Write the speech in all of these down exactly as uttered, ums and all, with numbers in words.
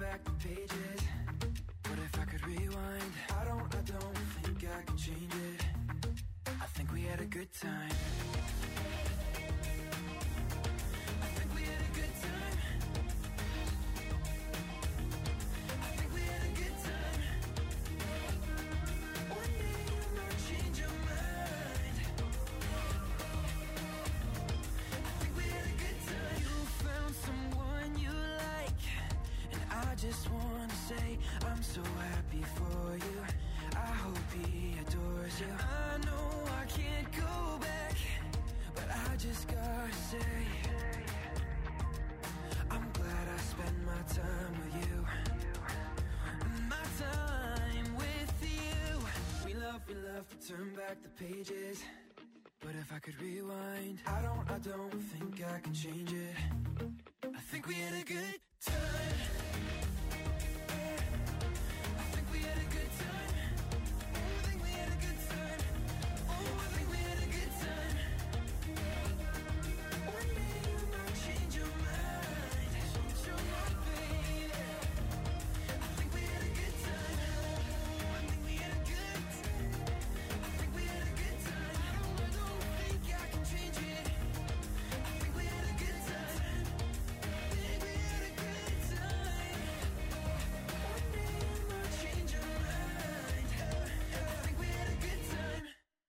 back the pages, but if I could rewind, I don't, I don't think I could change it. I think we had a good time. I think we had a good time. I think we had a good time. One day you might change your mind. I think we had a good time. You found someone you like, and I just wanna say I'm so happy for you. I hope he adores you. I know I can't go back, but I just gotta say I'm glad I spent my time with you. My time with you. We love, we love to turn back the pages, but if I could rewind, I don't, I don't think I can change it. I think we had a good time. I think we had a good time. I think we had a good time. Oh, I think we had a good time. One day you might change your mind. Change your mind, baby. I think we had a good time. I think we had a good time. I think we had a good time. I don't, I don't think I can change it. I think we had a good time. I think we had a good time. One day you might change your mind. I think we had a good time.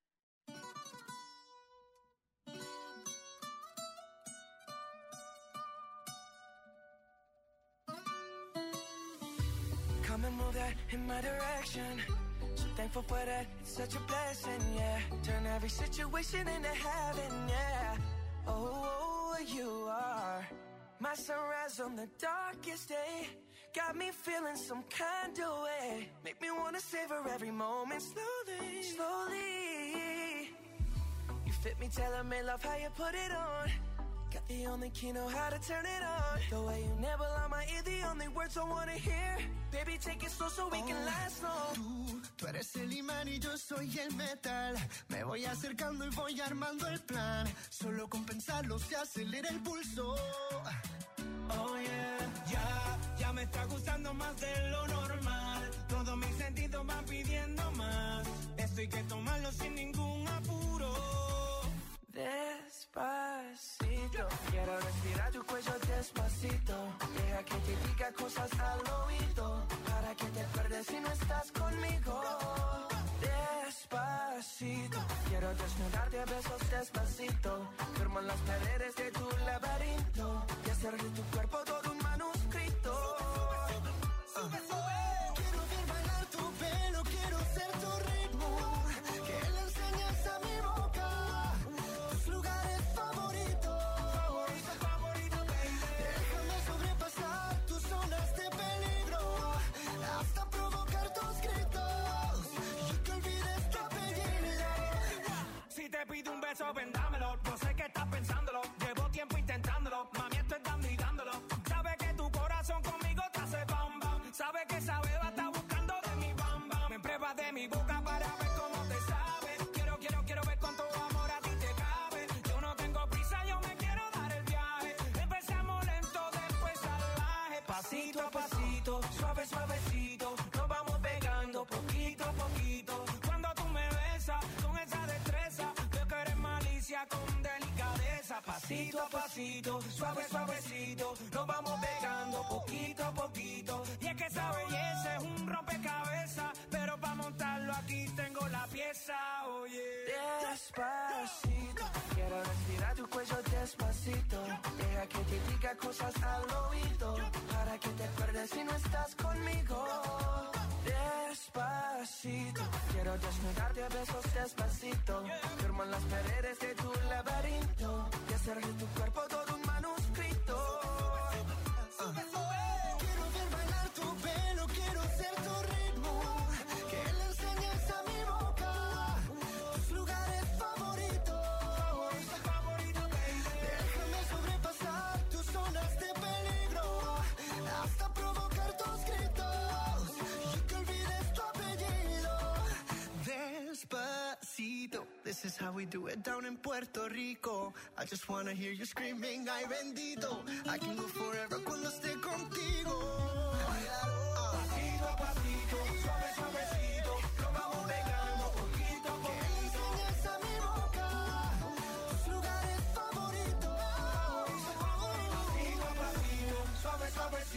Come and move that in my direction. So thankful for that, it's such a blessing, yeah. Turn every situation into heaven, yeah. Oh, you are my sunrise on the darkest day. Got me feeling some kind of way. Make me wanna savor every moment slowly, slowly. You fit me, tailor-made, love how you put it on. Got the only key, know how to turn it on. The way you nibble on my ear, the only words I wanna hear. Baby, take it slow so we can last long. Tú, tú eres el imán y yo soy el metal. Me voy acercando y voy armando el plan. Solo con pensarlo se acelera el pulso. Oh yeah, ya, ya me está gustando más de lo normal. Todos mis sentidos van pidiendo más. Esto hay que tomarlo sin ningún apuro. Despacito, quiero respirar tu cuello despacito. Deja que te diga cosas al oído, para que te acuerdes si no estás conmigo. Despacito, quiero desnudarte a besos despacito. Firmo las paredes de tu laberinto y hacer de tu cuerpo todo un manuscrito. Sube, sube. Quiero ver bailar tu pelo, quiero ser tu ritmo. Que le enseñes a mi boca tus lugares favoritos. Favorito, favorito, baby. Déjame sobrepasar tus zonas de peligro, hasta provocar tus gritos y que olvides tu apellido. Si te pido un beso, ven, dámelo. No sé qué estás pensándolo. Llevo tiempo intentándolo. Mami, estoy dando y dándolo. Sabes que tu corazón conmigo te hace bam bam. Sabes que esa beba está buscando de mi bam bam. Me pruebas de mi boca para ver cómo te sabe. Quiero, quiero, quiero ver cuánto amor a ti te cabe. Yo no tengo prisa, yo me quiero dar el viaje. Empezamos lento, después salvaje. Pasito a pasito, suave, suavecito. Nos vamos pegando poquito a poquito. Cuando tú me besas con esa destreza, veo que eres malicia con delicadeza. Pasito a pasito, suave, suavecito. Nos vamos pegando poquito a poquito. Y es que esa belleza es un rompecabezas, pero para montarlo aquí tengo la pieza, oye. Despacito, quiero respirar tu cuello despacito. Deja que te diga cosas al oído, para que te acuerdes si no estás conmigo. Despacito, quiero desnudarte a besos despacito. Firmo en las paredes de tu laberinto y hacer de tu cuerpo todo un manuscrito. Quiero ver bailar tu pelo, quiero ser tu ritmo. Que le enseñes a mi boca tus lugares favoritos. Favorito, favorito, baby. Déjame sobrepasar tus zonas de peligro, hasta provocar tus gritos y que olvides tu apellido. Despacito, this is how we do it down in Puerto Rico. I just wanna hear you screaming, ay bendito. I can go forever cuando esté contigo.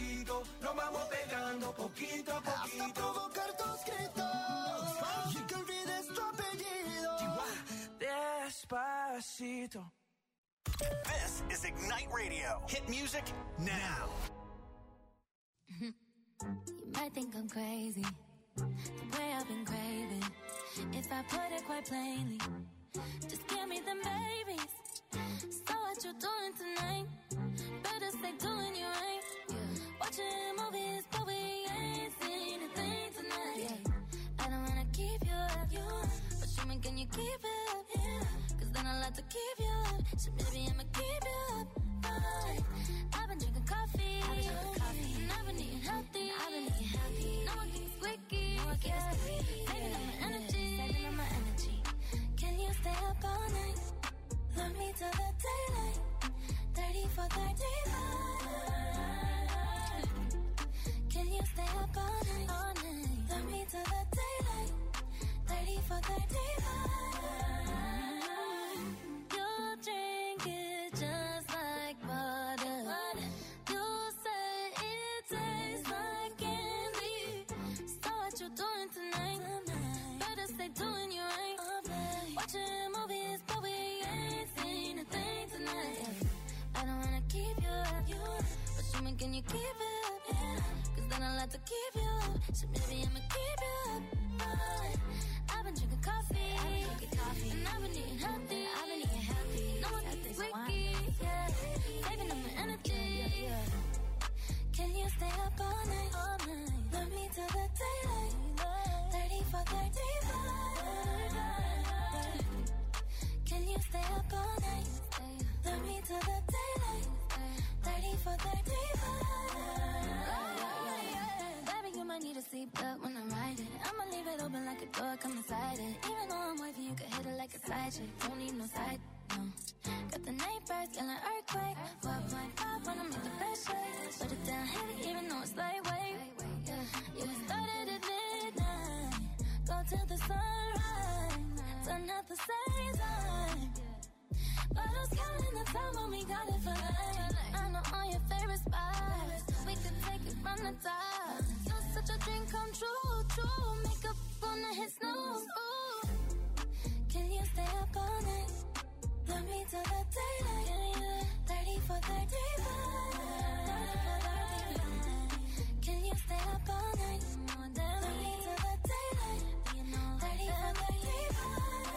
despacito, nos vamos pegando poquito a poquito. Hasta provocar tus gritos y que olvides tu apellido. Despacito. This is Ignite Radio. Hit music now. You might think I'm crazy, the way I've been craving. If I put it quite plainly, just give me them babies. So what you doing tonight? Better stay doing you right. Watching movies, but we ain't seen a thing tonight. Yeah. I don't wanna keep you up, you up. But show me, can you keep it up? Yeah. Cause then I'll have to keep you up. So baby, I'ma keep you up. Right. I've been drinking coffee, I've been drinking coffee. And I've been eating healthy, I've been eating healthy. No one keeps squeaky, no one keeps squeaky. Saving up my energy, saving up my energy. Can you stay up all night? Love me till the daylight. thirty for thirty-five. Can you stay up all night? All night. Love me till the daylight. thirty for thirty-five. You drink it just like water. You say it tastes like candy. So what you doing tonight? Better stay doing you right. Watching movies, but we ain't seen a thing tonight. I don't wanna keep you up, you up. But show me, can you keep it up? Yeah. Cause then I'll have to keep you up. So maybe I'ma keep you up. Right. I've been drinking coffee, I've been drinking coffee. And I've been eating healthy, I've been eating healthy. No one keeps squeaky, yeah. Saving up my energy, yeah, yeah. Can you stay up all night? All night. Love me till the daylight. thirty for thirty-five. Can you stay up all night? Love me till the daylight. thirty for thirty-five. Baby, you might need a seatbelt when I'm riding. I'ma leave it open like a door, come inside it. Even though I'm wifey, you can hit it like a side chick. Don't need no side, no. Got the neighbors yelling earthquake. four point five when I'm in the best shape. Put it down heavy even though it's lightweight. Yeah, we started at midnight. Go till the sunrise. Done at the same time. But who's counting the time when we got it for life? I know all your favorite spots. We could take it from the top. You're such a dream come true, true. Makeup on the hit snooze. Ooh. Can you stay up all night? Love me till the daylight. thirty for thirty-five. Can you stay up all night? Love me till the daylight. thirty for thirty-five.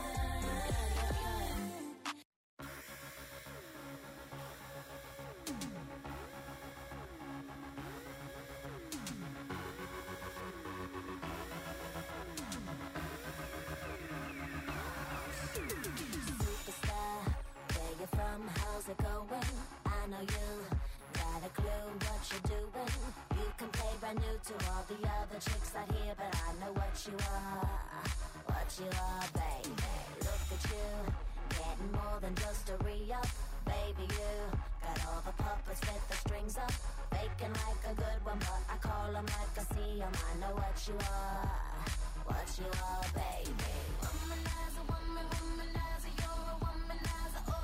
From how's it going? I know you got a clue what you're doing. You can play brand new to all the other chicks out here, but I know what you are, what you are, baby. Look at you, getting more than just a re-up. Baby, you got all the puppets with the strings up, faking like a good one, but I call them like I see them. I know what you are, what you are, baby. Womanizer, woman, womanizer, you're a womanizer, oh.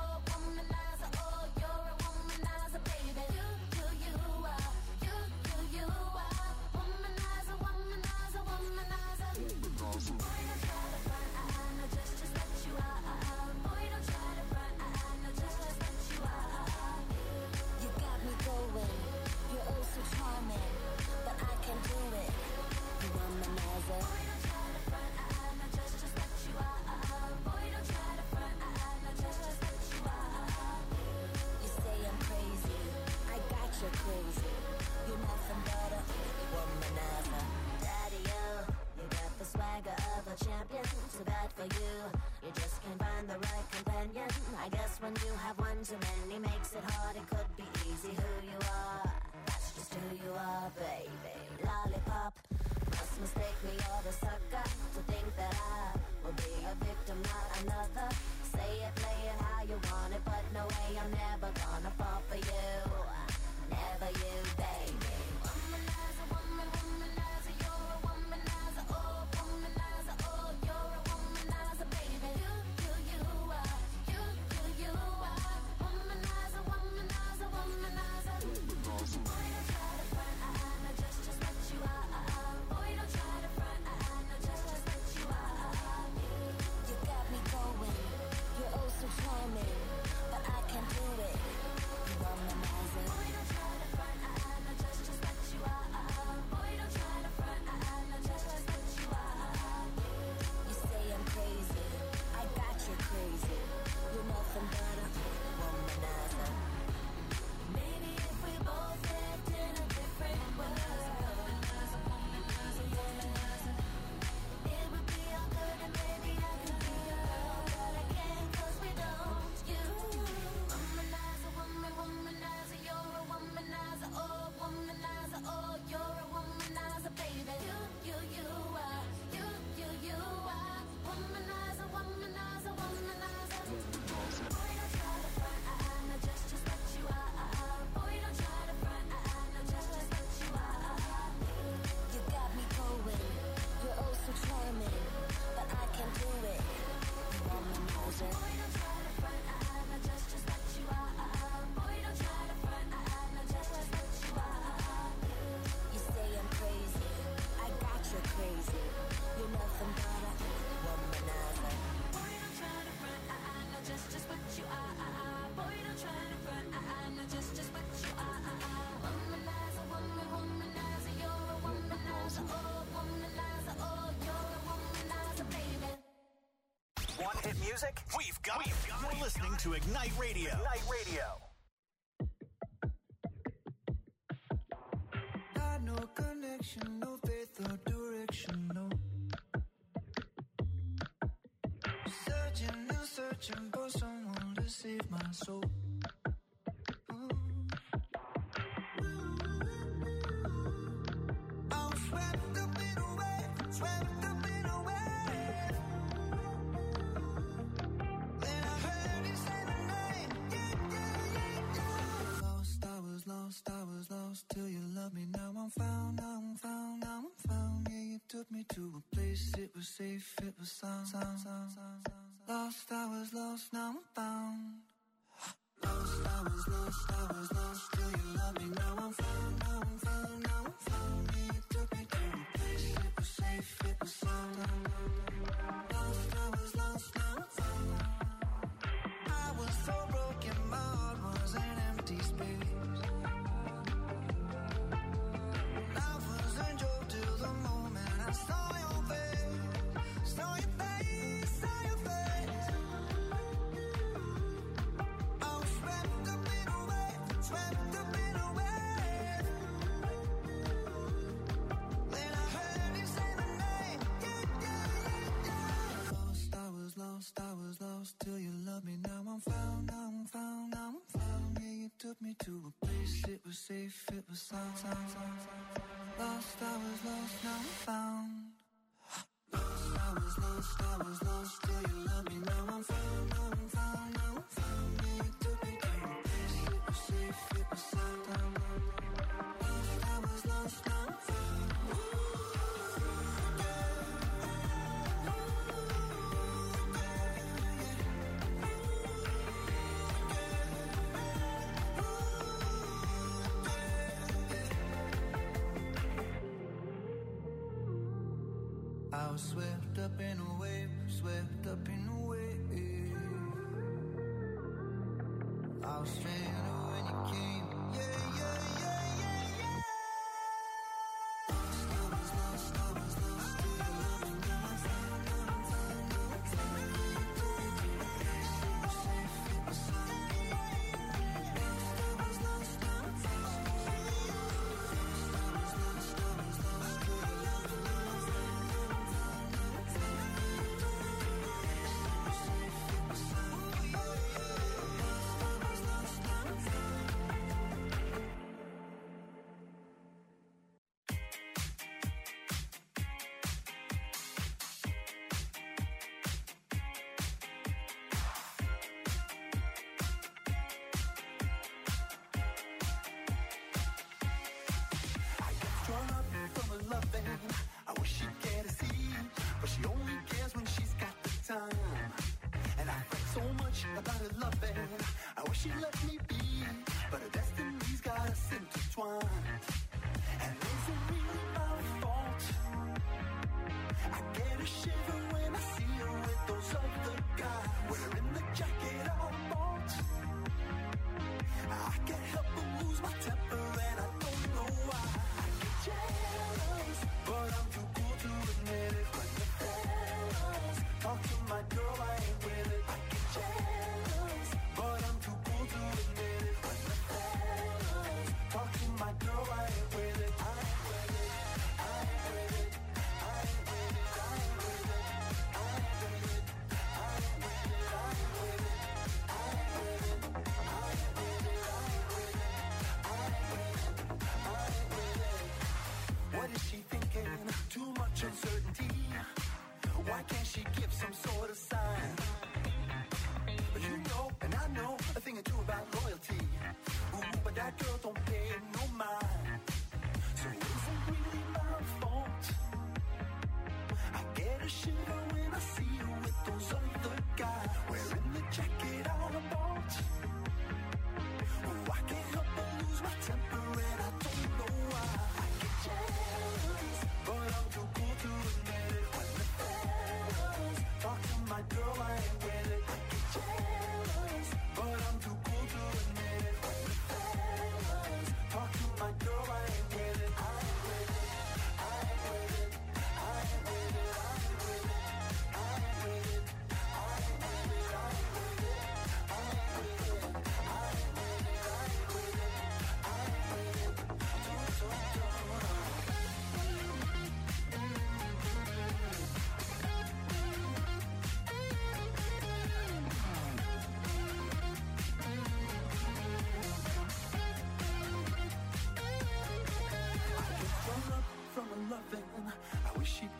Champion, too bad for you. You just can't find the right companion. I guess when you have one too many makes it hard. It could be easy who you are. That's just who you are, baby. Lollipop, must mistake me or the sucker to think that I will be a victim, not another. Say it, play it how you want it, but no way, I'm never gonna fall for you. Never you, baby. Womanizer, woman, womanizer, you're a womanizer, oh, womanizer, oh, you're a womanizer, baby. You, you, you are, you, you, you are. Womanizer, womanizer, womanizer. Boy, don't try to front, Hit music? We've got, We've got You're listening to Ignite Radio. Ignite Radio. Got no connection, no faith or direction, no. Searching and searching for someone to save my soul. I'm swept up in a wave, swept up in a wave. Then I heard you say my name, yeah, yeah, yeah, yeah. Lost, I was lost, I was lost till you loved me. Now I'm found, now I'm found, now I'm found. Yeah, you took me to a place, it was safe, it was sound, sound, sound, sound, sound. Lost, I was lost, now I'm found. Lost, I was lost, I was lost till you loved me. Now I'm found, now I'm found, now I'm found. Yeah, you took me to a place, it was safe, it was sound. Lost, I was lost, now I'm found. I was so broken, my heart was an empty space. Life was a joke till the moment I saw your face, saw your face, saw your face. I was swept up in a wave, swept up in a wave. Then I heard you say my name, yeah, yeah, yeah, yeah. Lost, I was lost, I was lost till you loved me. Now I'm found, now I'm found, now I'm found. Yeah, you took me to a place, it was safe, it was sound, sound, sound. Lost, I was lost, now I'm found. Lost, I was lost, I was lost till you loved me. Now I'm found, now I'm found, now I'm found. Yeah, you took me to a place, it was safe, it was sound. Lost, I was lost, now I'm found. I was swept up in a wave, swept up in a wave. I was stranded when you came, yeah, yeah, yeah, yeah, yeah. Lost, I was lost, I was lost till you loved me. Now I'm found, now I'm found, now I'm found. Yeah, you took me to a place, it was safe, it was sound. Lost, I was lost, now I'm found. Lost, I was lost, I was lost till you loved me. Now I'm found, now I'm found, now I'm found. Yeah, you took me to a place, it was safe, it was sound. Lost, I was lost, now I'm found. Strung up from a loving, I wish she'd get to see, but she only cares when she's got the time. And I fret so much about her loving, I wish she'd let me be, but her destiny's got us intertwined. And is it really my fault? I get a shiver when I see her with those other guys, wearing the jacket I bought. I can't help but lose my temper and I don't know why. I get jealous, but I'm too cool to admit it. When the fellas talk to my girl, I ain't with it. I get jealous, but I'm too cool to admit it. When the fellas talk to my girl, I ain't with it. I ain't with it. I ain't with it. I ain't with it. I ain't with it. I ain't with it. I ain't with it. I ain't with it. I ain't with it. I ain't with it. I ain't with it. I ain't with it. I ain't with it. What is she thinking? Too much uncertainty. Why can't she give some sort of sign? But you know, and I know a thing or two about loyalty. Ooh, but that girl don't pay no mind. So is it really my fault? I get a shiver when I see her with those other guys, wearing the jacket I bought. Oh, I can't help but lose my temper and I don't know why. I get jealous, but I'm too cool to admit it. When the fellas talk to my girl, I ain't with it. I get jealous, but I'm too cool to admit it. When the fellas talk to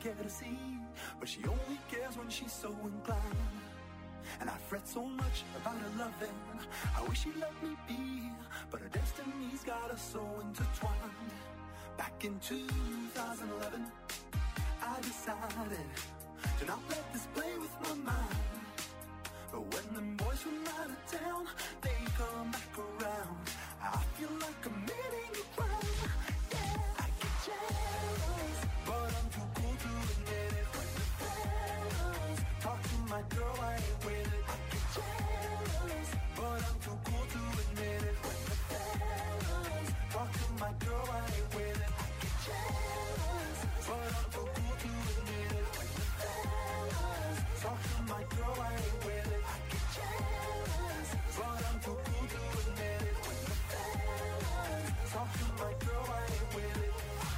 care to see, but she only cares when she's so inclined. And I fret so much about her loving. I wish she'd let me be, but her destiny's got us so intertwined. Back in two thousand eleven, I decided to not let this play with my mind. But when them boys from out of town, they come back around, I feel like committing a crime. Yeah, I get jealous, but I'm too cool to admit it. When the fellas talk to my girl, I ain't with it. I get jealous, but I'm too cool to admit it. When the fellas talk to my girl, I ain't with it. I get jealous, but I'm too cool to admit it. When the fellas talk to my girl, I ain't with it. I get jealous, but I'm too cool to admit it. When the fellas talk to my girl, I ain't with it.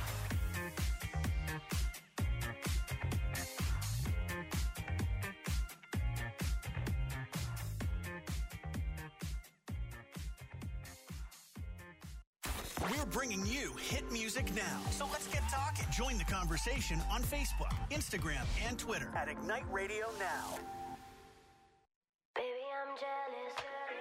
We're bringing you hit music now. So let's get talking. Join the conversation on Facebook, Instagram, and Twitter at Ignite Radio Now. Baby, I'm jealous.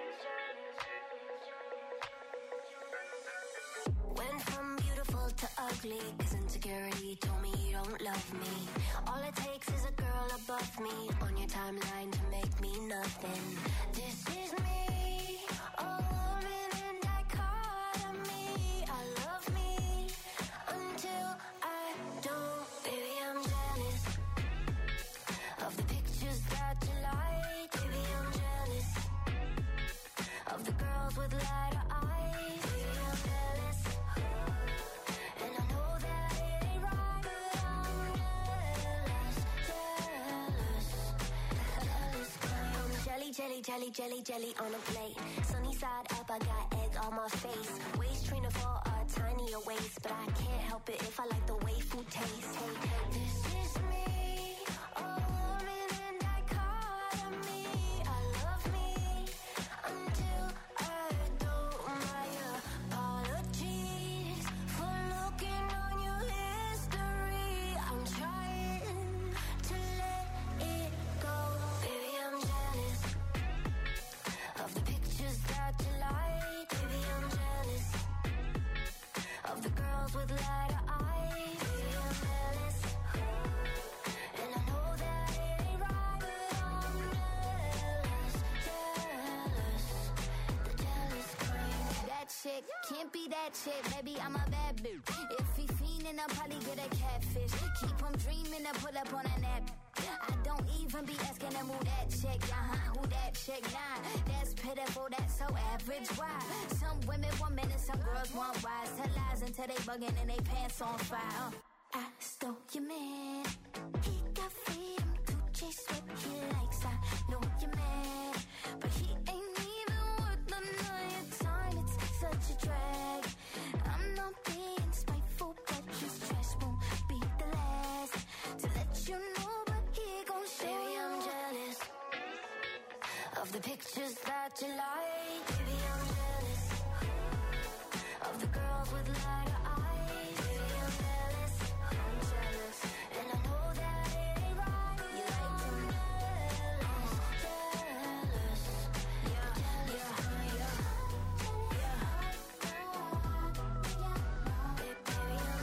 Went from beautiful to ugly, 'cause insecurity told me you don't love me. All it takes is a girl above me on your timeline to make me nothing. This is me, a woman in dichotomy. I love me until I don't. Baby, I'm jealous of the pictures that you like. Baby, I'm jealous of the girls with lighter eyes. Baby, I'm jealous, and I know that it ain't right, but I'm jealous, jealous, jealous. I'm jelly, jelly, jelly, jelly, jelly on a plate. Sunny side up, I got egg on my face. Waist trainer for a tinier waist, but I can't help it if I like the way food tastes. Hey, hey, this is me, a woman in dichotomy. I love me until I don't. My apologies for looking on your history. I'm trying to let it go. Baby, I'm jealous of the pictures that you like. Baby, I'm jealous of the girls with lighter eyes. Baby, I'm jealous, and I know that it ain't right, but I'm jealous, jealous, the jealous kind. That chick can't be that chick, baby, I'm a bad bitch. If he fiendin', I'll probably get a catfish. Keep him dreamin' to pull up on a nap. I don't even be asking them who that chick, uh-huh, who that chick, nah. That's pitiful, that's so average, why? Some women want men and some girls want wise. Tell lies until they bugging and they pants on fire. uh. I stole your man, he got freedom to chase what he likes. I know you're mad, but he ain't even worth the night time. It's such a drag. I'm not being spiteful, but his trash won't be the last to let you know. Baby, I'm jealous of the pictures that you like. Baby, I'm jealous of the girls with lighter eyes. Baby, I'm jealous, I'm jealous, and I know that it ain't right. You like them jealous, jealous, yeah, yeah, yeah, yeah. Baby, baby, I'm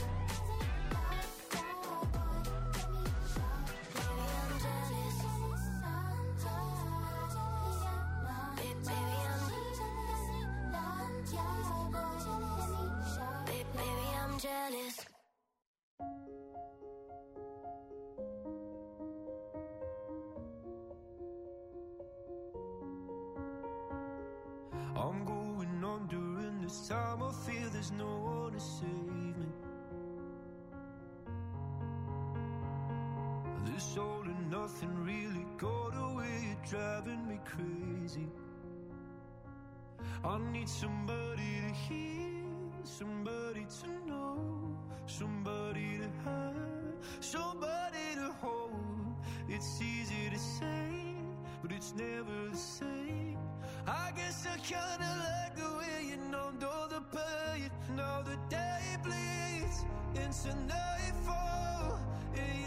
jealous. I'm going on during this time. I feel there's no one to save me. This all and nothing really got away. You're driving me crazy. I need somebody to hear, somebody to know, somebody to have, somebody to hold. It's easy to say, but it's never the same. I guess I kinda like the way you numbed all the pain. Now the day bleeds into nightfall, and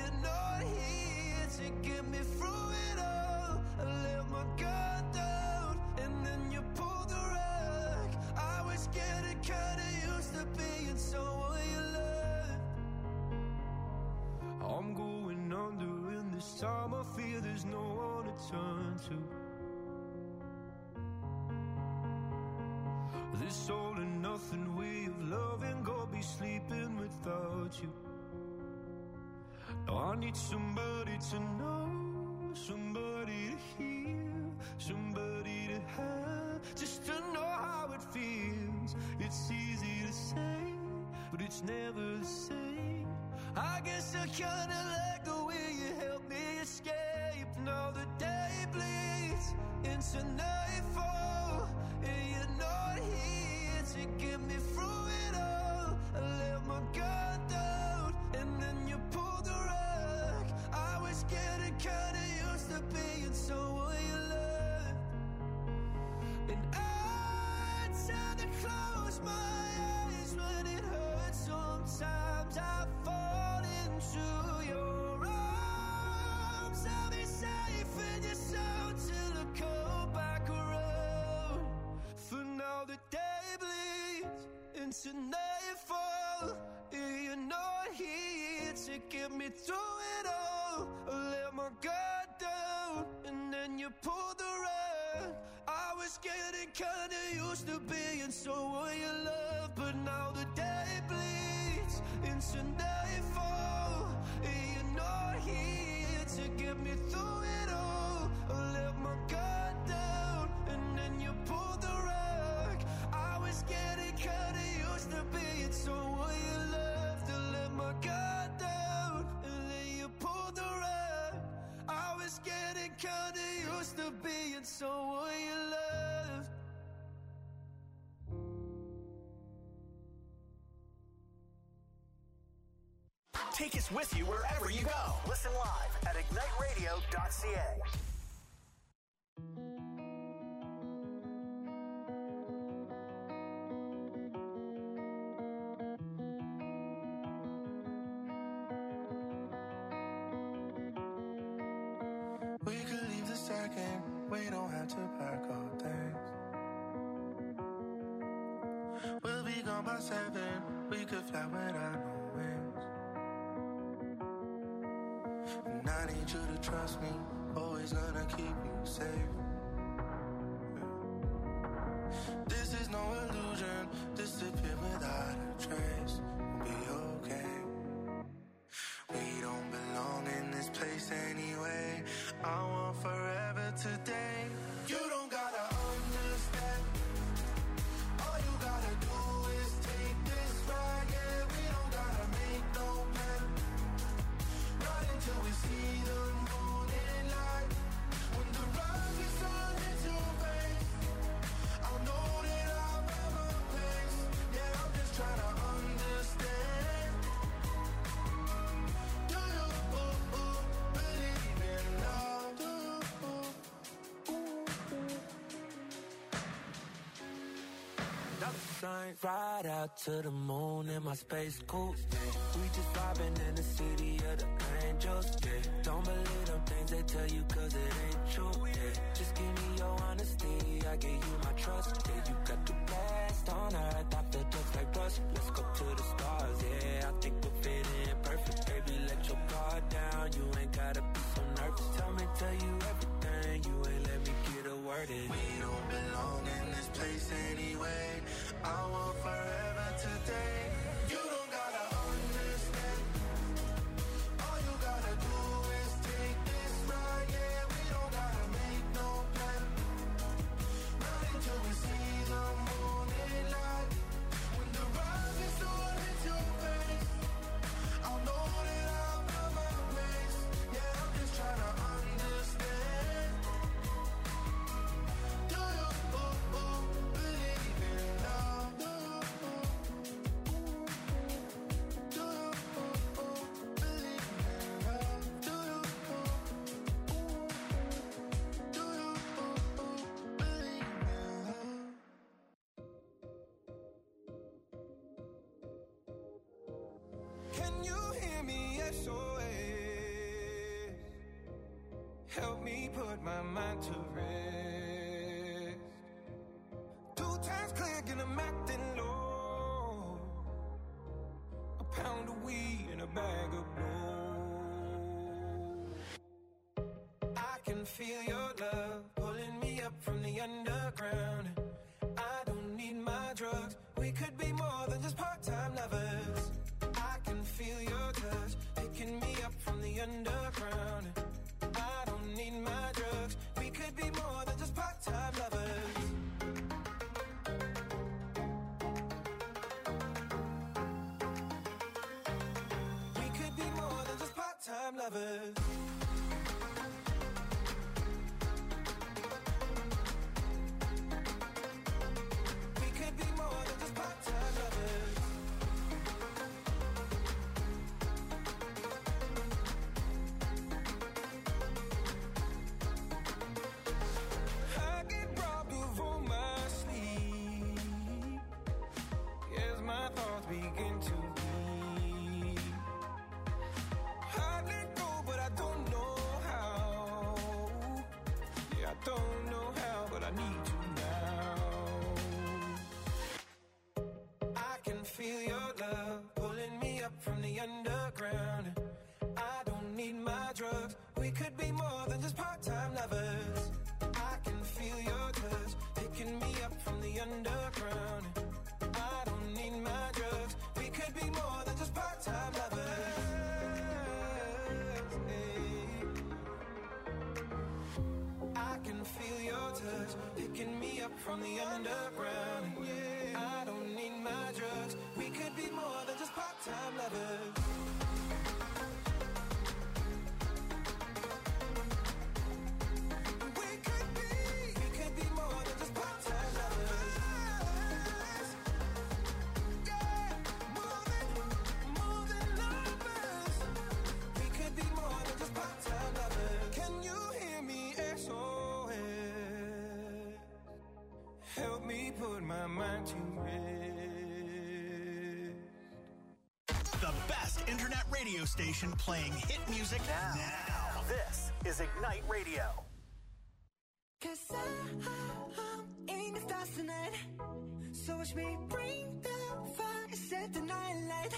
This time I feel there's no one to turn to. This all and nothing way of loving, go be sleeping without you. Now I need somebody to know, somebody to hear, somebody to have, just to know how it feels. It's easy to say, but it's never the same. I guess I kinda like the way you help me escape. Now the day bleeds into nightfall, and you're not here to get me through it all. I let my guard down, and then you pulled the rug. I was getting kinda used to being someone you loved, and I tend to close my eyes when it hurts. Sometimes I fall into your arms. I'll be safe in your soul till I come back around. For now the day bleeds into nightfall, and you're not here to get me through it all. I let my guard down, and then you pulled the rug. I was getting kinda used to being someone you love, but now the day bleeds into nightfall, and you're not here to get me through it all. I let my guard down, and then you pulled the rug. I was getting kinda used to being someone you loved. I let my guard down, and then you pulled the rug. I was getting kinda used to being someone you loved. Take us with you wherever you go. Listen live at ignite radio dot c a. We could leave the second, we don't have to pack our things. We'll be gone by seven, we could fly without no wings. And I need you to trust me, always gonna keep you safe. This is no illusion, disappear without a trace. We'll be okay. We don't belong in this place anyway. I want forever today. You don't gotta understand. All you gotta do is take this ride. Yeah, we don't gotta make no plan. Not until we see the morning light. When the rug is turned into rain, I'll know that I'll have a place. Yeah, I'm just trying to understand. Do you ooh, ooh, believe in love? Do you ooh, ooh, ooh. Shine right out to the moon in my space coupe. We just vibing in the city of the angels. Yeah. Don't believe them things they tell you, cause it ain't true. Yeah. Just give me your honesty, I give you my trust. Yeah, you got the best on earth, I feel just like rust. Let's go to the stars, yeah, I think we'll fit in perfect. Baby, let your guard down, you ain't gotta be so nervous. Tell me, tell you everything, you ain't let me get a word in. We don't belong in this place anyway. I want forever today. You don't gotta understand. All you gotta do is take this ride. Yeah, we don't gotta make no plan. Not until we see the morning light. When the rise is on into your face, I'll know that I'll find my place. Yeah, I'm just trying to understand. Do you ooh, ooh, believe in love? Do you ooh, ooh, do you ooh, ooh, believe in love? Do you ooh, ooh, do you ooh, ooh, believe in love? Can you hear me? S O S. Help me put my mind to rest. Two times clear, get 'em acting low. A pound of weed and a bag of blow. feel your love pulling me up from the underground. I don't need my drugs. We could be more than just part-time lovers. I can feel your touch picking me up from the underground. I don't need my drugs. We could be more than just part-time lovers. We could be more than just part-time lovers. Feel your love pulling me up from the underground. I don't need my drugs. We could be more than just part-time lovers. I can feel your touch picking me up from the underground. I don't need my drugs. We could be more than just part-time lovers. Hey. I can feel your touch picking me up from the underground. Yeah. I don't need my drugs. We could be more than just part-time lovers. We could be, we could be more than just part-time lovers. Yeah, more than, more than lovers. We could be more than just part-time lovers. Can you hear me? S O S. Help me put my mind to rest. The best internet radio station playing hit music now. now. This is Ignite Radio. Cause I, I'm in the stars tonight. So watch me bring the fire, set the night light.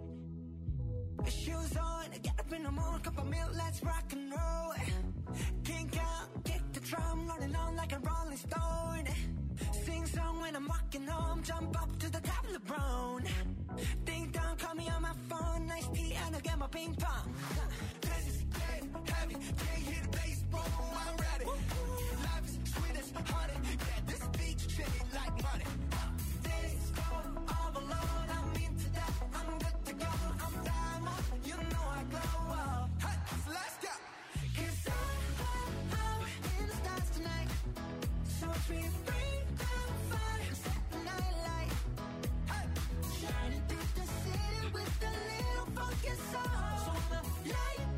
Shoes on, get up in the morning, cup of milk, let's rock and roll. Kink out, kick the drum, rolling on like a rolling stone. Sing song when I'm walking home, jump up to the top of the brown. Ding dong, call me on my phone, nice tea and I'll get my ping pong. This is getting heavy, can't hear the bass, boom, I'm ready. Life is sweet as honey, yeah, this beach shit like money. This go all alone, I'm into that, I'm good to go, I'm diamond, you know I glow up. Hey, so let's go. Cause I, I'm in the stars tonight, so watch me bring the fire, set the night light. Hey, shining through the city with a little funky soul. So I'ma light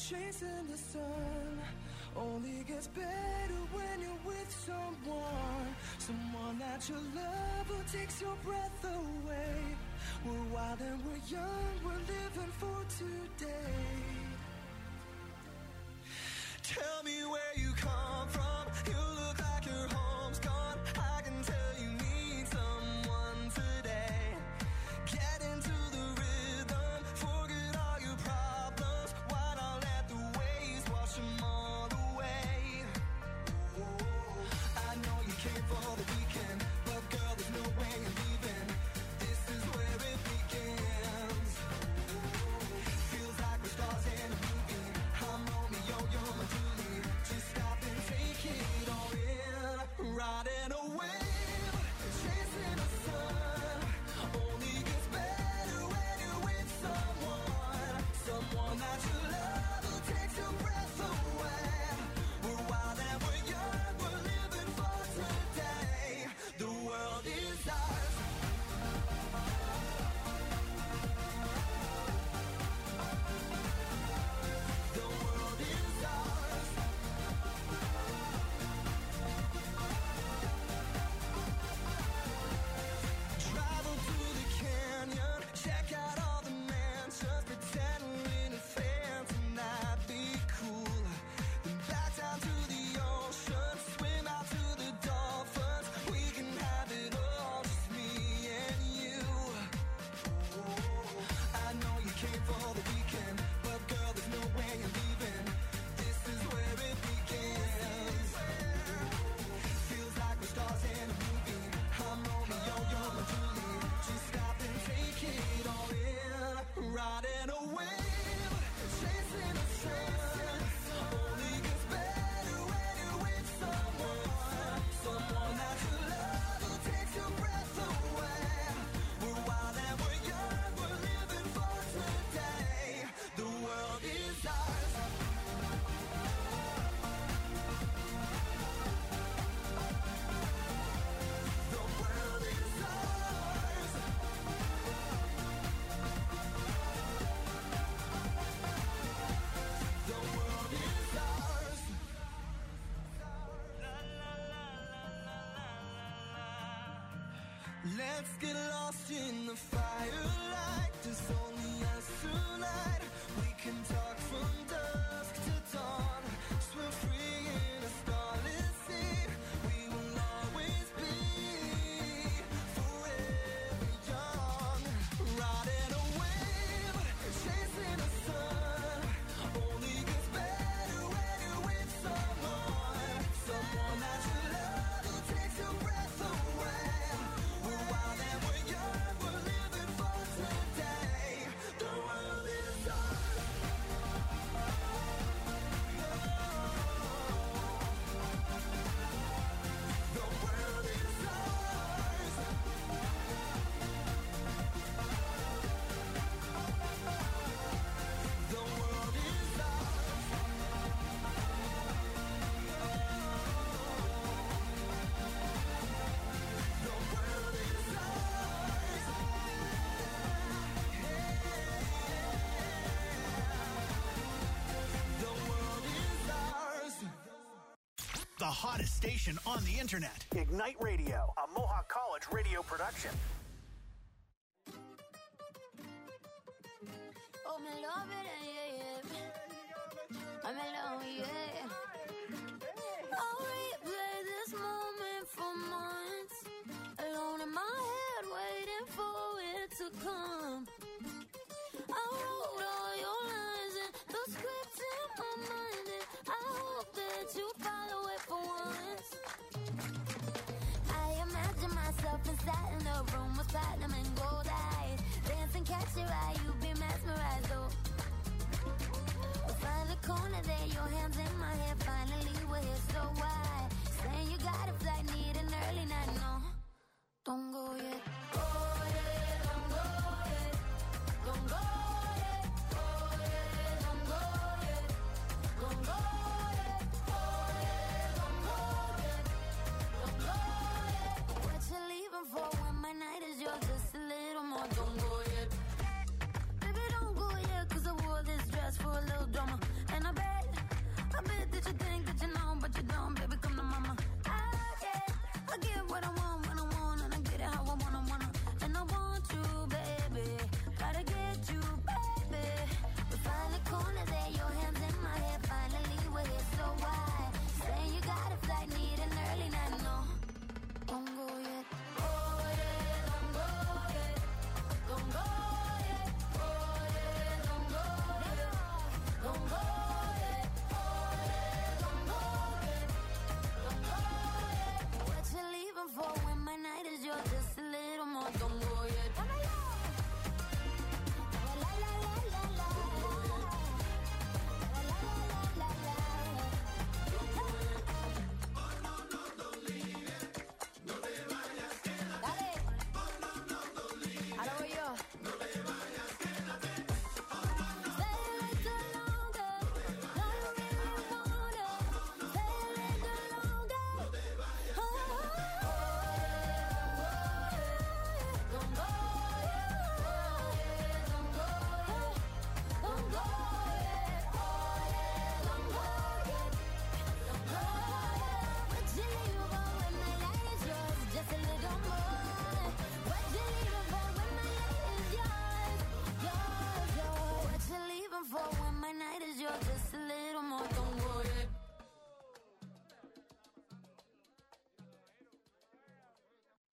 chasing the sun only gets better when you're with someone. Someone that you love who takes your breath away. We're wild and we're young, we're living for today. Tell me where you come from. You look like your home's gone. I can tell you need someone today. Get into the rhythm, forget all your problems. Why not let the waves wash them all away? I know you came for the weekend, but girl, there's no way you're leaving. This is where it begins. Feels like we're stars in a movie. I'm Romeo, you're my Julie. Just stop and take it all in. Riding a wave, chasing the sun. Only gets better when you're with someone. Someone that you love who takes your breath away. We're wild and we're young, we're living for today. The world is ours. The world is ours. Travel to the canyon, check out all the mansions, pretend we're in a phantom, that'd be cool. Then back down to the ocean, swim out to the dolphins. We can have it all, just me and you. I know you came for the weekend, but girl, there's no way you're leaving. This is where it begins. Feels like we're stars in a movie. I'm Romeo, you're my Julie. Just stop and take it all in. Riding a wave, chasing the sun. Only gets better when you're with someone. Someone that you love who takes your breath away. We're wild and we're young, we're living for today. The world is ours. The world is ours. The world is ours. Let's get lost in the firelight. There's only us tonight. We can talk from dusk to dawn. Swim free in a starless sea. We will always be forever young. Riding a wave, chasing the sun. Only gets better when you're with someone. Someone that you love who takes your breath away. We're wild and we're young, we're living for today. The world is ours. The world is ours. The world is ours. The world is ours. The world is ours. The hottest station on the internet. Ignite Radio, a Mohawk College radio production. Oh, me love it, yeah, yeah. I'm alone, yeah. I'll replay this moment for months. Alone in my head, waiting for it to come. I wrote all your lines and the script in my mind, and I hope that you follow it for once. I imagine myself inside in a room with platinum and gold eyes. Dancing, catch your eye, you be mesmerized, oh. Find the corner there, your hands in my hair. Finally, we're here, so why? Saying you got a flight, need an early night, no. Don't go yet. Go yet, don't go yet. Don't go yet. Go yet, don't go yet. Don't go yet. Go yet, don't go yet. Don't go yet. What you leaving for when my night is yours? Just a little more. Don't go yet. Baby, don't go yet, 'cause I wore this dress for a little drama. And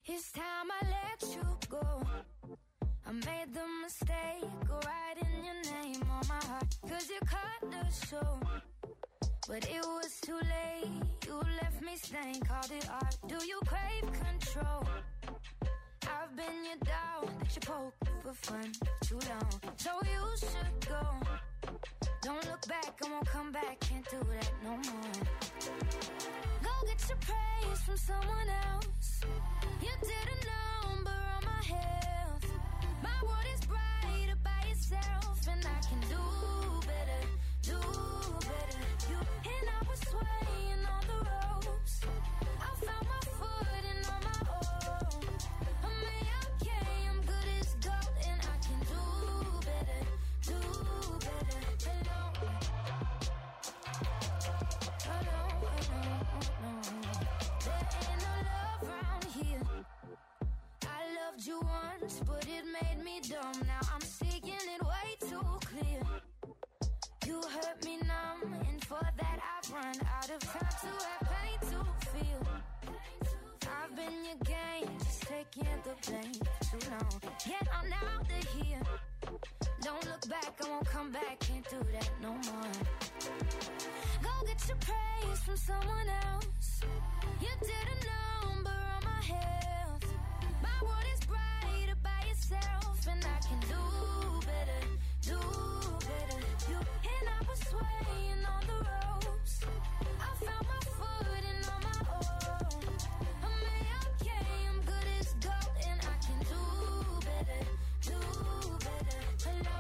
It's time I let you go. I made the mistake of writing your name on my heart, cause you cut the show. But it was too late, you left me stained, called it art. Do you crave control? I've been your dog that you poke for fun too long. So you should go. Don't look back, I won't come back, can't do that no more. Go get your praise from someone else. You did a number on my health. My world is brighter by yourself, and I can do better, do better. You and I was swaying on the ropes. I found my footing on my own. I'm okay, I'm good as gold, and I can do better, do better. Hello, hello, hello, hello. There ain't no love around here. I loved you once, but it made me dumb. Now I'm seeing it way too clear. You hurt me numb, and for that I've run out of time to have pain to feel. I've been your game, just taking the blame too long. Yet I'm out of here. Don't look back, I won't come back, can't do that no more. Go get your praise from someone else. You did a number on my health. My world is brighter by yourself, and I can do better, do better. You and I was swaying on the ropes. I found my footing on my own. I'm okay, I'm good as gold, and I can do better, do better. Hello.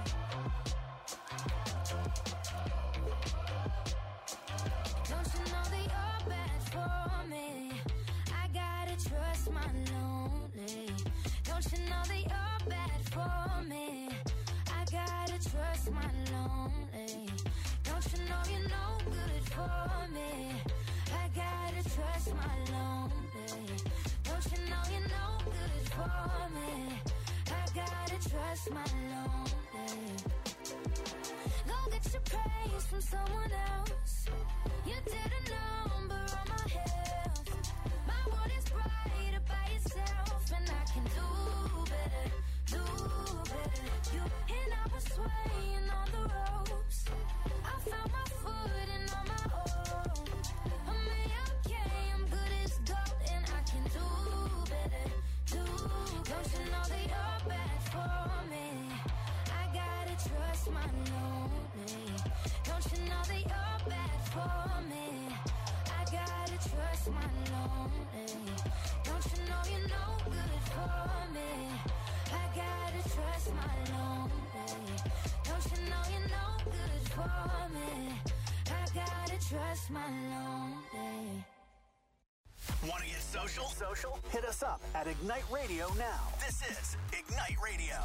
Don't you know that you're bad for me? I gotta trust my lonely. Don't you know that you're bad for me? I gotta trust my lonely. Don't you know you're no good for me? I gotta trust my lonely. Don't you know you're no good for me? I gotta trust my lonely. Go get your praise from someone else. You did a number on my health. My world is brighter by yourself, and I can do better, do better. You and I was swaying on the ropes. I found my footing on my own. I'm okay, I'm good as gold, and I can do better, do better. Don't you know that you're bad for me? I gotta trust my lonely. Don't you know that you're bad for me? I gotta trust my lonely. Don't you know you're no good for me? I gotta trust my lonely. Don't you know you're no good for me? I gotta trust my lonely. Want to get social? Social? Hit us up at Ignite Radio now. This is Ignite Radio.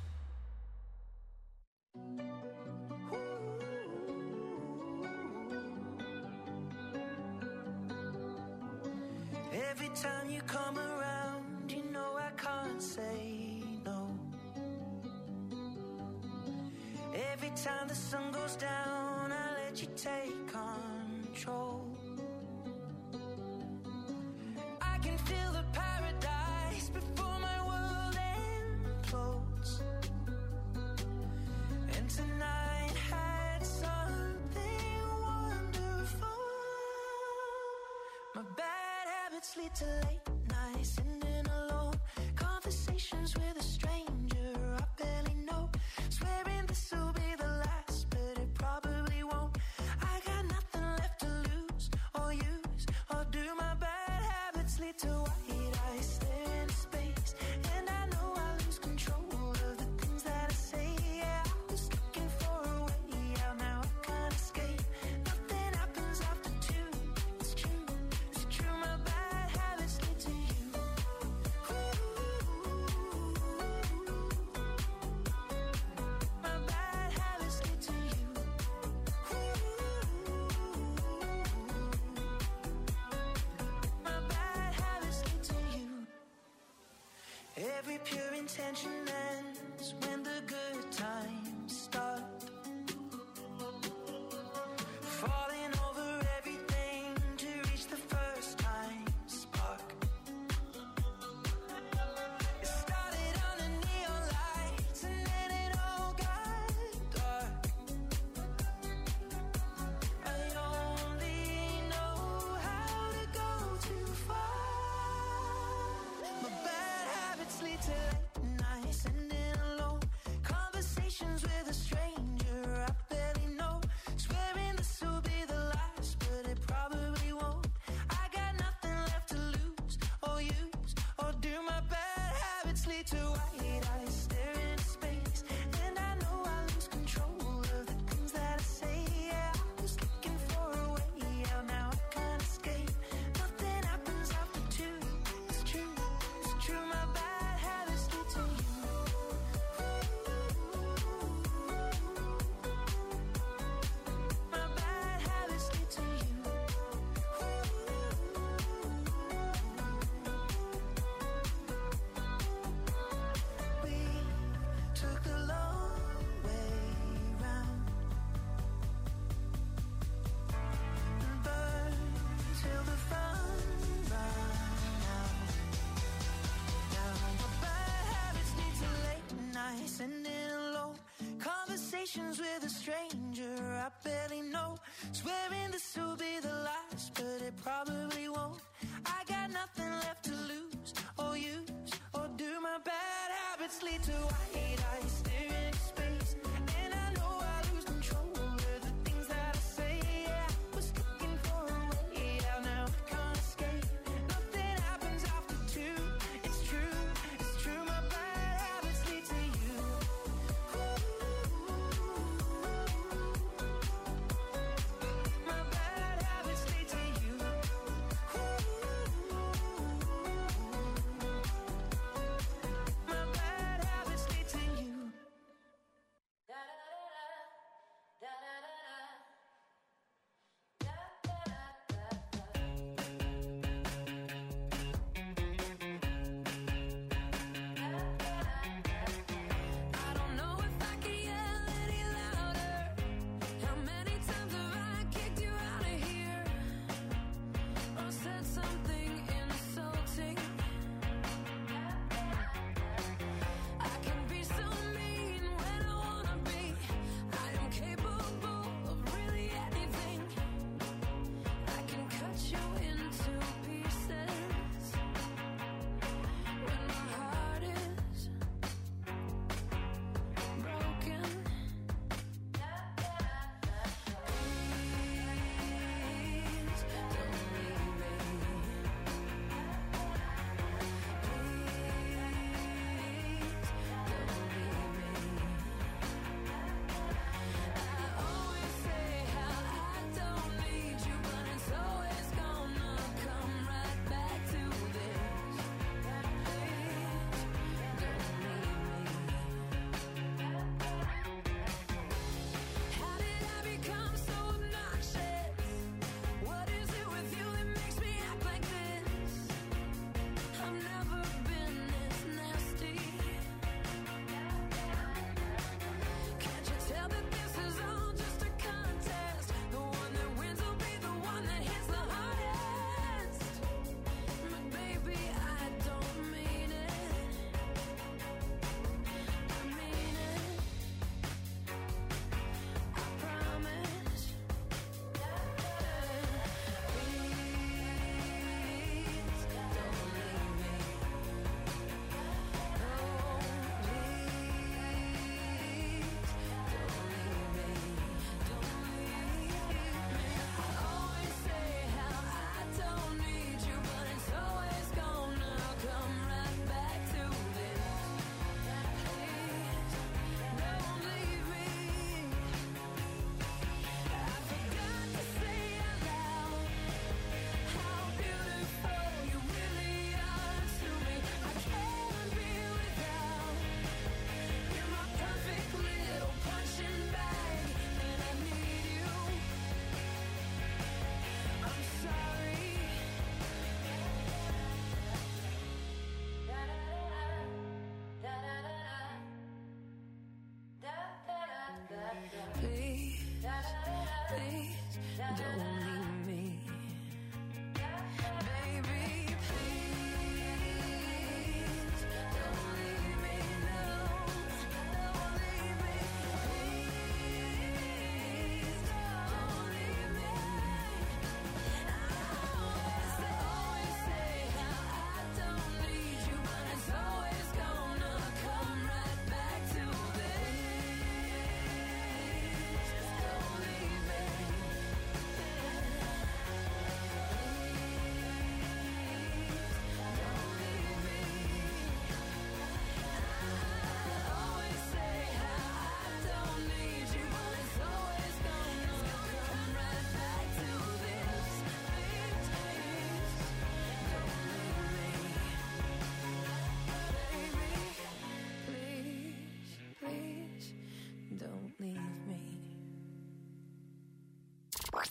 Every time you come around, you know I can't say no. Every time the sun goes down, I let you take control. I can feel the paradise before my world implodes. And tonight had something wonderful. My bad habits lead to late nights, sitting alone. Conversations with a stranger I barely know. Swearing this will be the last, but it probably won't. I got nothing left to lose or use, or do my bad habits lead to white eyes stare into space? And I know I lose control of the things that I say. Yeah, I was looking for a way out, now I can't escape. Nothing happens after two. It's true, it's true. My bad habits lead to you. My bad habits lead to you. My bad habits lead to you. Every pure intention ends when the good times start. Falling over everything to reach the first time spark. to late nights, sending alone conversations with a stranger I barely know. Swearing this will be the last, but it probably won't. I got nothing left to lose or use, or do my bad habits lead to white eyes staring into space? And I know I lose control of the things that I say. Yeah, I was looking for a way out, now I can't escape. Nothing happens after two. It's true, it's true. My bad habits lead to you. My bad habits lead to you. We took the long way round and burned till the fun ran out. Now my bad habits lead to late nights, sending alone conversations with a stranger I barely know. Swearing this will be the last, but it probably won't. I got nothing left to lose or use, or do my bad habits lead to white eyes staring into space? And I know I lose control of the things that I say. Yeah, I was looking for a way out, now I can't escape. Nothing happens after two. It's true, it's true. My bad habits lead to you. My bad habits lead to you. My bad habits lead to you.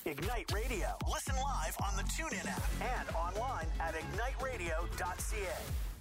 Ignite Radio. Listen live on the TuneIn app and online at ignite radio dot c a.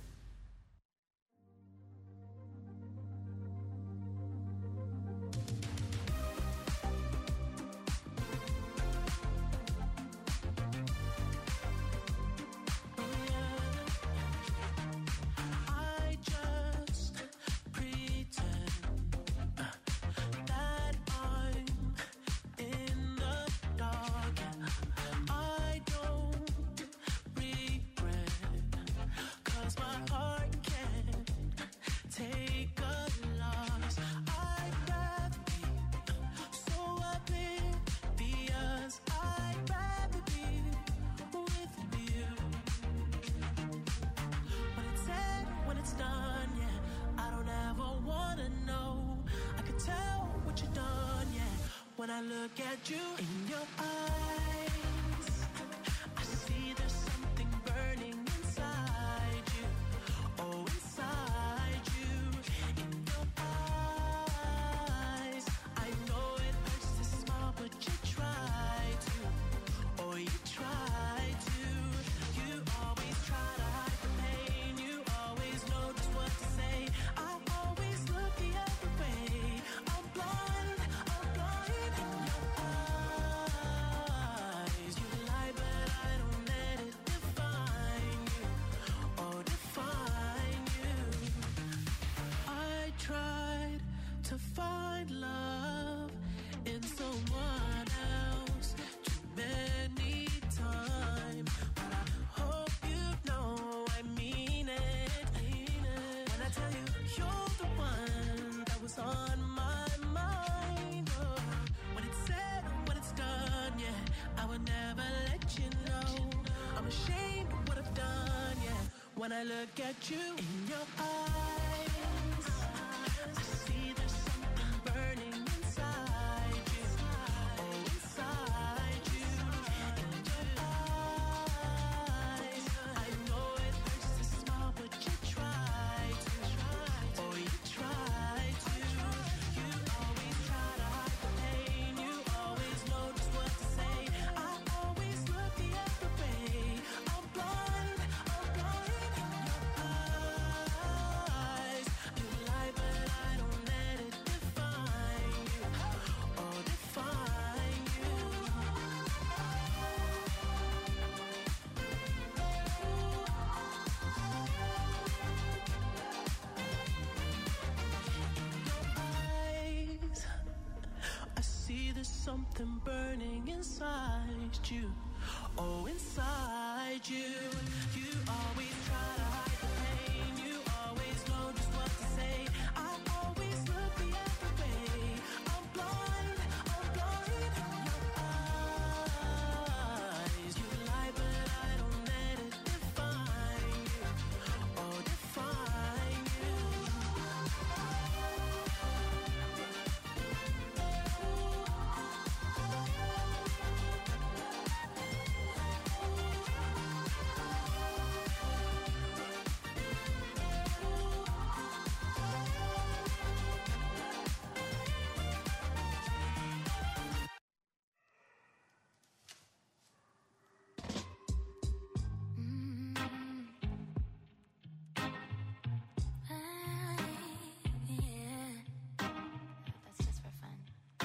When I look at you in your eyes, I see there's something burning inside you. Oh, inside you, in your eyes. I know it hurts to smile, but you try to. Oh, you try to. You always try to hide the pain. You always know just what to say. I always look the other way. I'm blind. I'm blind. In your eyes, you lie, but I don't let it define you. Oh, define you. I tried to find love in someone else too many times, but I hope you know I mean it. When I tell you you're the one that was on my mind. Oh, when it's said and when it's done, yeah, I would never let you know. I'm ashamed of what I've done, yeah. When I look at you in your eyes, I see there's something burning inside you. Oh, inside you, in your eyes. I know it hurts to smile, but you try to. Oh, you try to. You always try to hide the pain. You always know just what to say. I always look the other way. I'm blind. I'm blind. In your eyes, you lie, but I don't let it define you. Oh, define you. Eyes, I see there's something burning inside you. Oh, inside you. You always try to hide the pain. You always know just what to say. I always look the other way. I'm blind. I'm blind. In your eyes, you lie, but I don't let it define you. Oh, define you. That's just for fun.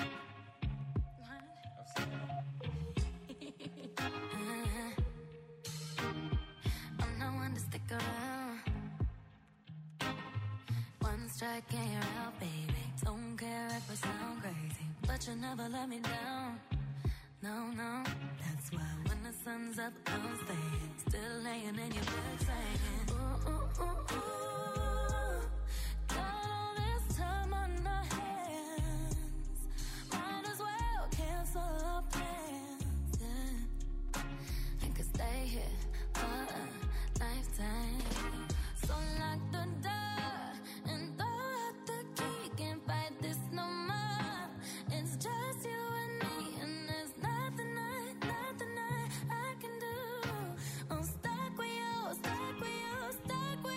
I'm no one to stick around. One strike and you're out, baby. Don't care if I sound crazy, but you never let me down. No, no, that's why when the sun's up, I'm staying. Still laying in your bed saying, ooh, ooh, ooh, ooh. Got all this time on our hands. Might as well cancel our plans, yeah. I could stay here for a lifetime. So lock the door and throw out the key. Can't fight this no more. It's just you and me, and there's nothing I, nothing I, I can do. I'm stuck with you, stuck with you, stuck with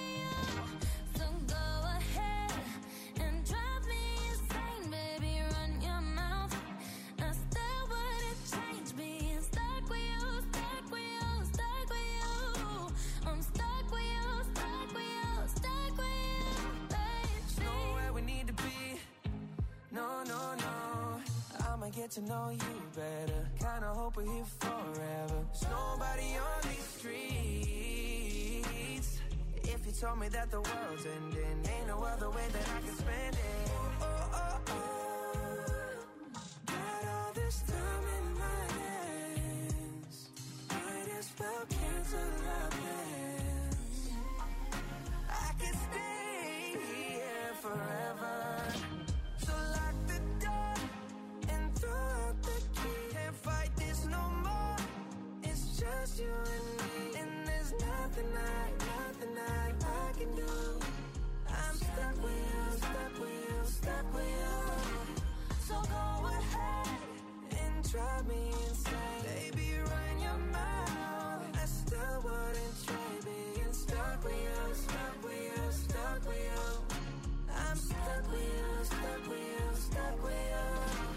get to know you better. Kinda hope we're here forever. There's nobody on these streets. If you told me that the world's ending, ain't no other way that I can spend it. Oh, oh, oh, oh. Got all this time in my hands. Might as well cancel our plans. I can stay here forever. So lock the door and throw out the key. Can't fight this no more. It's just you and me. And there's nothing I, nothing I, I can do. I'm stuck with you, stuck with you, stuck with you. So go ahead and drive me insane. Baby, run your mouth. I still wouldn't trade being stuck with you, stuck with you, stuck with you. I'm stuck with you, stuck with you, stuck with you.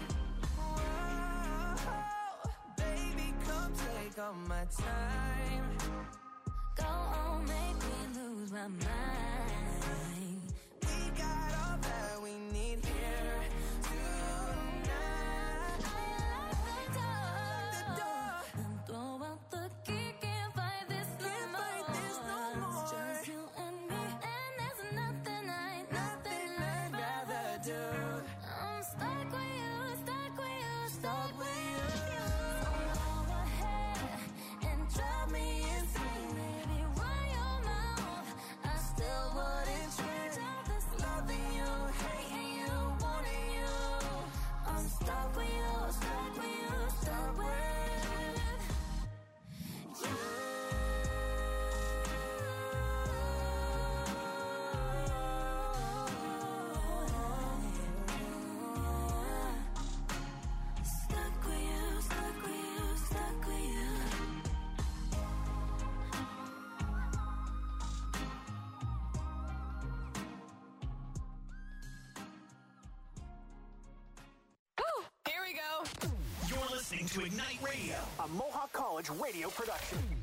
Whoa, baby, come take all my time. Go on, make me lose my mind. We got all that we need here tonight. Lock the door and throw out the key. Can't fight this no Can't more. fight this no more. It's just you and me, and there's nothing I, Nothing I'd rather do. I'm stuck with you, stuck with you, stuck with you. So go ahead and drive me insane, baby. Run your mouth. I still wouldn't change all this Loving you, hating you, wanting you. I'm stuck with you, stuck with you, stuck with you. Stuck with you, stuck with you, stuck with you. You're listening to Ignite Radio, a Mohawk College radio production.